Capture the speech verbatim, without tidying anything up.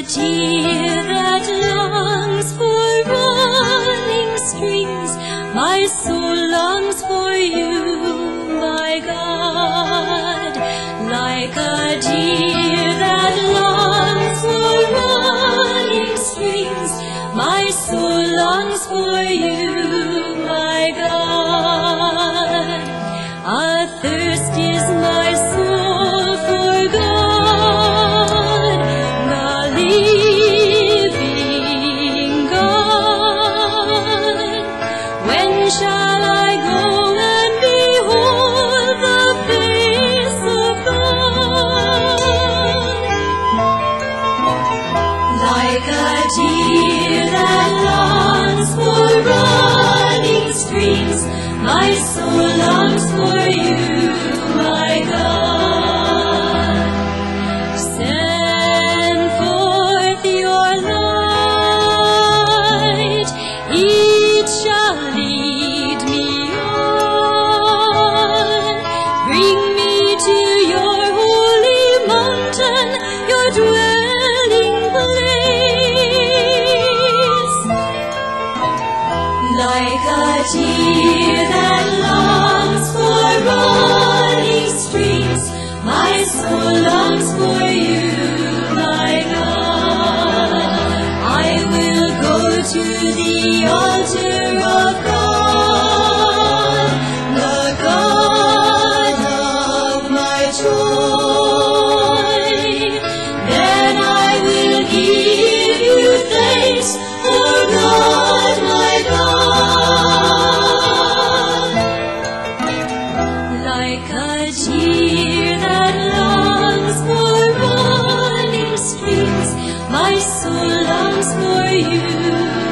deer that longs for running streams, my soul longs for you, my God. Like a deer that longs for running streams, my soul longs for you, my God. Athirst is my soul for God, the living God. When shall I go and behold the face of God? Like a deer that longs for running streams, my soul longs for you, my God. Send forth your light, it shall lead me on. Bring me to your holy mountain, your dwelling place. Like a deer that longs for running streams, my soul longs for you, my God. I will go to the altar of God, the God of my joy. Then I will give you thanks for God, my God. Like a deer that longs for running streams, my soul longs for you.